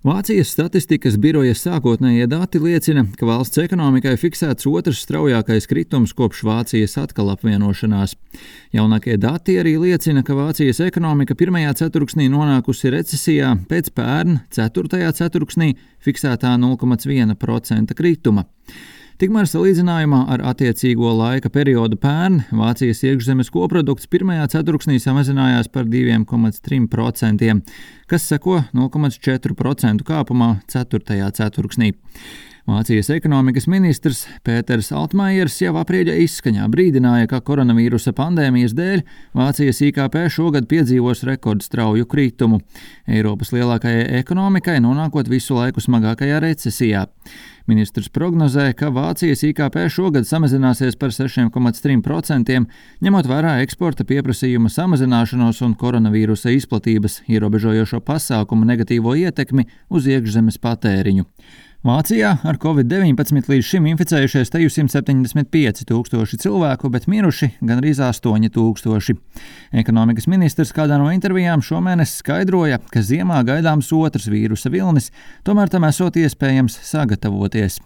Vācijas statistikas biroja sākotnējie dati liecina, ka valsts ekonomikai fiksēts otrs straujākais kritums kopš Vācijas atkal apvienošanās. Jaunākie dati arī liecina, ka Vācijas ekonomika pirmajā ceturksnī nonākusi recesijā pēc pērn 4. ceturksnī fiksētā 0,1% krituma. Tikmēr salīdzinājumā ar attiecīgo laika periodu pērn Vācijas iekšzemes koprodukts pirmajā ceturksnī samazinājās par 2,3%, kas seko 0,4% kāpumā 4. ceturksnī. Vācijas ekonomikas ministrs Pēters Altmaiers jau aprīļa izskaņā brīdināja, ka koronavīrusa pandēmijas dēļ Vācijas IKP šogad piedzīvos rekordstrauju kritumu, Eiropas lielākajai ekonomikai nonākot visu laiku smagākajā recesijā. Ministrs prognozē, ka Vācijas IKP šogad samazināsies par 6,3%, ņemot vērā eksporta pieprasījuma samazināšanos un koronavīrusa izplatības ierobežojošo pasākumu negatīvo ietekmi uz iekšzemes patēriņu. Vācijā ar Covid-19 līdz šim inficējušies teju 175 tūkstoši cilvēku, bet miruši gandrīz 8 tūkstoši. Ekonomikas ministrs kādā no intervijām šomēnes skaidroja, ka ziemā gaidāms otrs vīrusa vilnis, tomēr tam esot iespējams sagatavoties.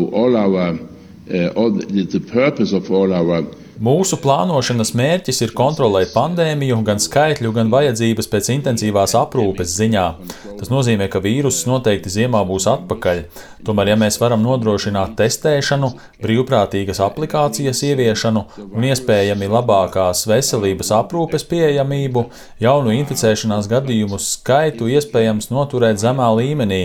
Mūsu plānošanas mērķis ir kontrolēt pandēmiju gan skaitļu, gan vajadzības pēc intensīvās aprūpes ziņā. Tas nozīmē, ka vīruss noteikti ziemā būs atpakaļ. Tomēr, ja mēs varam nodrošināt testēšanu, brīvprātīgas aplikācijas ieviešanu un iespējami labākās veselības aprūpes pieejamību, jaunu inficēšanās gadījumu skaitu iespējams noturēt zemā līmenī.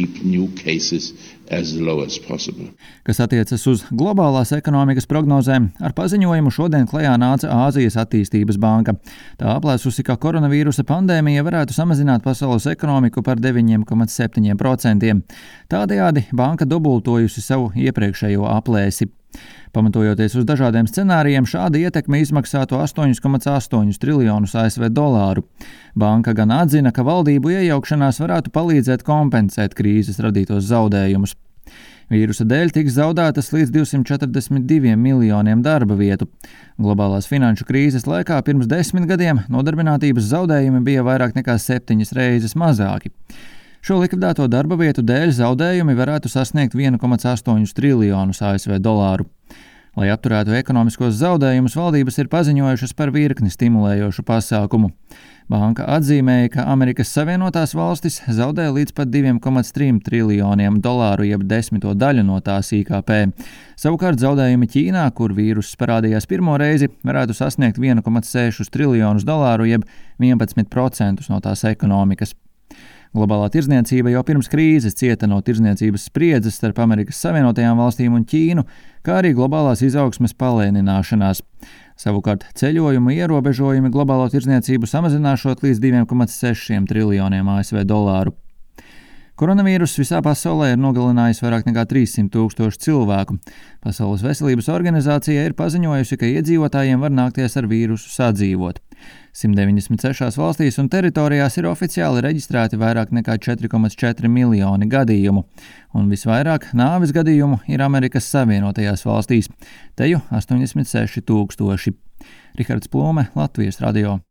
Kas attiecas uz globālās ekonomikas prognozēm, ar paziņojumu šodien klajā nāca Āzijas attīstības banka. Tā aplēsusi, ka koronavīrusa pandēmija varētu samazināt pasaules ekonomiku par 9,7%. Tādējādi banka dubultojusi savu iepriekšējo aplēsi. Pamatojoties uz dažādiem scenārijiem, šāda ietekme izmaksātu 8,8 triljonus ASV dolāru. Banka gan atzina, ka valdību iejaukšanās varētu palīdzēt kompensēt krīzes radītos zaudējumus. Vīrusa dēļ tiks zaudētas līdz 242 miljoniem darba vietu. Globālās finanšu krīzes laikā pirms 10 gadiem nodarbinātības zaudējumi bija vairāk nekā 7 reizes mazāki. Šo likvidēto darba vietu dēļ zaudējumi varētu sasniegt 1,8 triljonus ASV dolāru. Lai apturētu ekonomiskos zaudējumus, valdības ir paziņojušas par virkni stimulējošu pasākumu. Banka atzīmēja, ka Amerikas Savienotās valstis zaudē līdz pat 2,3 triljoniem dolāru, jeb 10. daļu no tās IKP. Savukārt zaudējumi Ķīnā, kur vīruss parādījās pirmo reizi, varētu sasniegt 1,6 triljonus dolāru, jeb 11% no tās ekonomikas. Globālā tirdzniecība jau pirms krīzes cieta no tirdzniecības spriedzes starp Amerikas Savienotajām valstīm un Ķīnu, kā arī globālās izaugsmes palēnināšanās. Savukārt ceļojumu ierobežojumi globālo tirdzniecību samazināšot līdz 2,6 triljoniem ASV dolāru. Koronavīruss visā pasaulē ir nogalinājis vairāk nekā 300 tūkstoši cilvēku. Pasaules veselības organizācija ir paziņojusi, ka iedzīvotājiem var nākties ar vīrusu sadzīvot. 196 valstīs un teritorijās ir oficiāli reģistrēti vairāk nekā 4,4 miljoni gadījumu, un visvairāk nāves gadījumu ir Amerikas Savienotajās valstīs, teju 86 tūkstoši. Rihards Plūme, Latvijas radio.